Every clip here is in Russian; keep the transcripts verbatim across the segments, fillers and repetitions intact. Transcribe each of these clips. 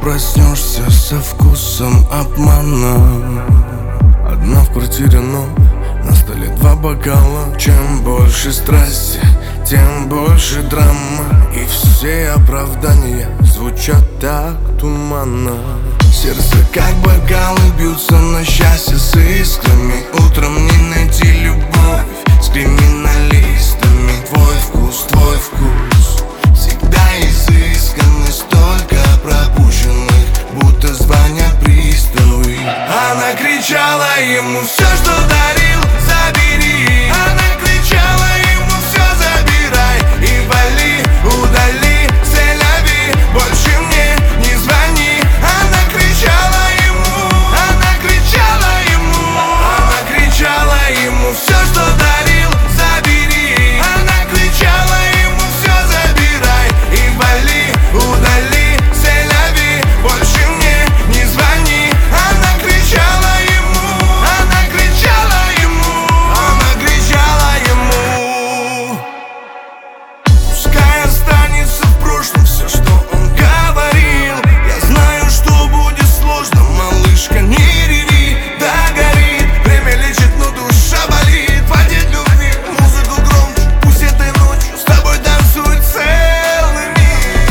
проснешься со вкусом обмана. Одна в квартире, но на столе два бокала. Чем больше страсти, тем больше драма. И все оправдания звучат так туманно. Сердце как бокалы бьются на счастье с искрами. Утром не найти любовь с криминалистами. Твой вкус, твой вкус всегда изысканный. Столько пропущенных, будто звонят приставы. Она кричала ему: все, что дарил, забери. Она кричала ему: все забирай и вали, удали, селяви, больше мне не звони. Она кричала ему, она кричала ему, она кричала ему: все, что дарил, забери. Она кричала ему: все забирай и вали, удали, селяви, больше мне не звони. Она кричала ему, она кричала ему, она кричала ему. Пускай останется в прошлом все, что он говорил. Я знаю, что будет сложно, малышка, не реви. Да, горит, время лечит, но душа болит. Хватит любви, музыку громче, пусть этой ночью с тобой танцует целый мир.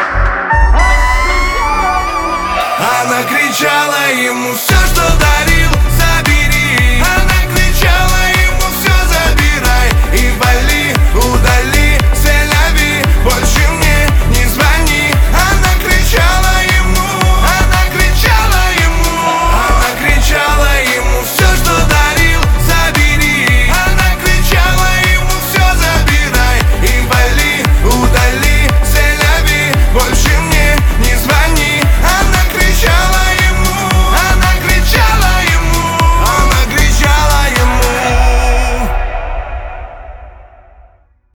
Она кричала ему: все, что дарил,